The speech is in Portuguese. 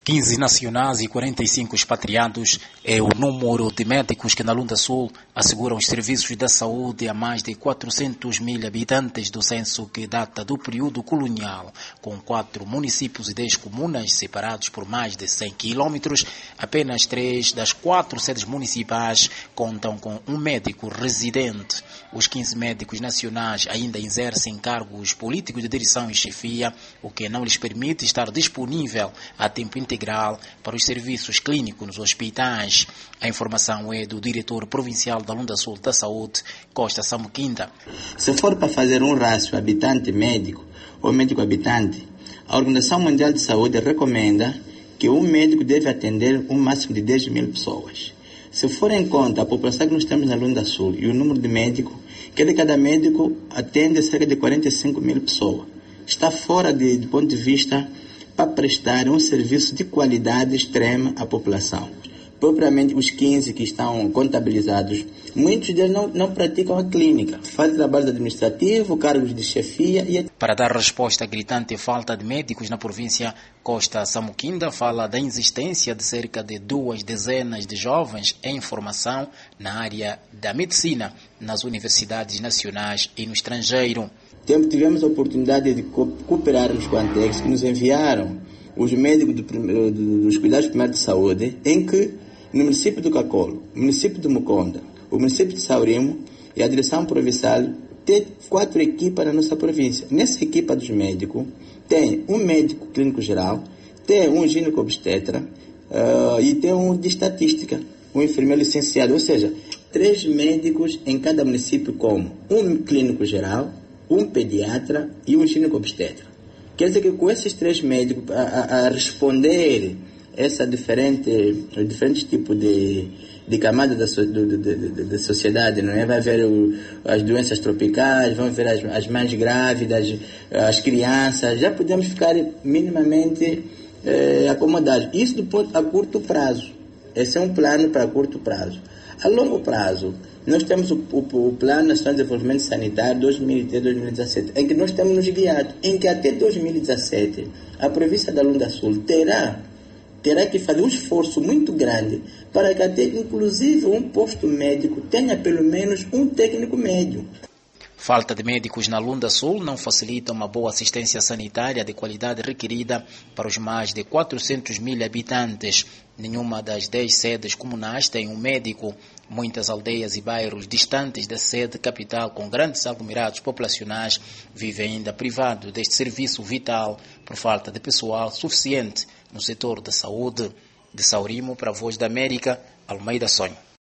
15 nacionais e 45 expatriados é o número de médicos que na Lunda Sul asseguram os serviços da saúde a mais de 400 mil habitantes do censo que data do período colonial. Com 4 municípios e 10 comunas separados por mais de 100 quilômetros, apenas 3 das 4 sedes municipais contam com um médico residente. Os 15 médicos nacionais ainda exercem cargos políticos de direção e chefia, o que não lhes permite estar disponível a tempo integral para os serviços clínicos nos hospitais. A informação é do diretor provincial da Lunda Sul da Saúde, Costa Samuquinda. Se for para fazer um rácio habitante-médico ou médico-habitante, a Organização Mundial de Saúde recomenda que um médico deve atender um máximo de 10 mil pessoas. Se for em conta a população que nós temos na Lunda Sul e o número de médicos, cada médico atende cerca de 45 mil pessoas. Está fora do ponto de vista para prestar um serviço de qualidade extrema à população. Propriamente os 15 que estão contabilizados, muitos deles não praticam a clínica, fazem trabalho administrativo, cargos de chefia e... Para dar resposta à gritante falta de médicos na província, Costa Samuquinda fala da existência de cerca de 2 dezenas de jovens em formação na área da medicina, nas universidades nacionais e no estrangeiro. Tivemos a oportunidade de cooperarmos com a Antex, que nos enviaram os médicos dos cuidados primários de saúde, em que no município do Cacolo, o município de Muconda, o município de Saurimo e a direção provincial tem 4 equipas na nossa província. Nessa equipa dos médicos tem um médico clínico geral, tem um gineco-obstetra e tem um de estatística, um enfermeiro licenciado, ou seja, 3 médicos em cada município, como um clínico geral, um pediatra e um gineco-obstetra. Quer dizer que com esses 3 médicos a responder essa diferentes tipos de camadas da sociedade, não é? Vai haver as doenças tropicais, vão haver as mães grávidas, as crianças, já podemos ficar minimamente acomodados. Isso a curto prazo. Esse é um plano para curto prazo. A longo prazo, nós temos o Plano Nacional de Desenvolvimento Sanitário 2013-2017, em que nós temos nos guiado, em que até 2017 a província da Lunda Sul terá que fazer um esforço muito grande para que até inclusive um posto médico tenha pelo menos um técnico médio. Falta de médicos na Lunda Sul não facilita uma boa assistência sanitária de qualidade requerida para os mais de 400 mil habitantes. Nenhuma das 10 sedes comunais tem um médico. Muitas aldeias e bairros distantes da sede capital com grandes aglomerados populacionais vivem ainda privados deste serviço vital por falta de pessoal suficiente no setor da saúde. De Saurimo para a Voz da América, Almeida Sonho.